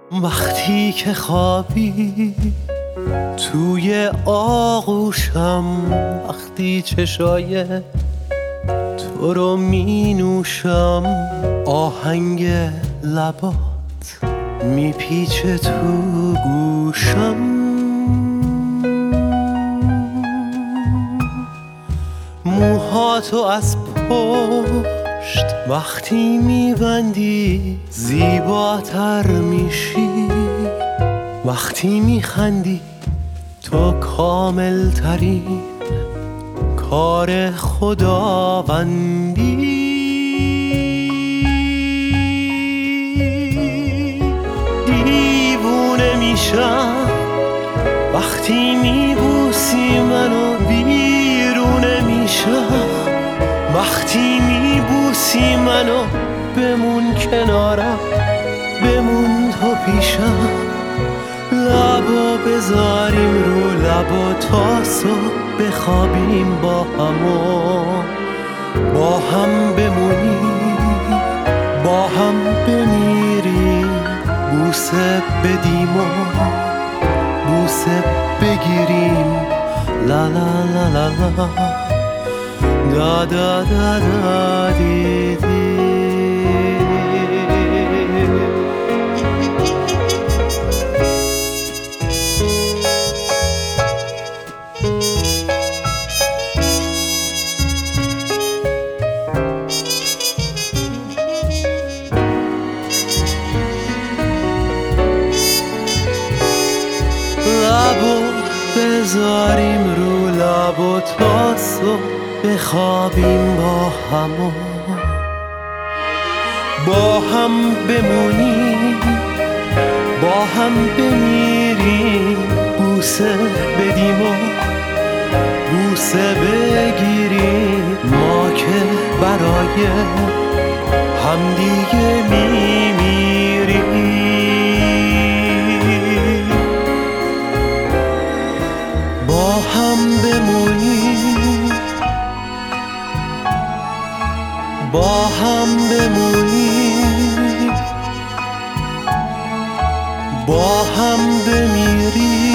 وقتی که خوابی توی آغوشم، وقتی چشای تو رو می نوشم، آهنگ لبات میپیچه تو گوشم. موهاتو از پشت وقتی میبندی زیباتر میشی، وقتی میخندی تو کامل ترین کار خداوندی. دیوونه میشم وقتی میبوسی منو، بیرونه میشم وقتی میبوسی منو. بمون کنارم، بمون تو پیشم، لبا بذاریم رو لبا تا صبح بخوابیم با هم و با هم بمونیم، با هم بمیریم، بوسه بدیم و بوسه بگیریم. لا لا لا لا لا دا دا دا دا دی دی. لبو بذاریم رو لب و تا صبح بخوابیم با هم و با هم بمونیم، با هم بمیریم، بوسه بدیم و بوسه بگیریم. ما که برای همدیگه میمیریم، با هم بمونیم، با هم بمونیم، با هم بمیریم.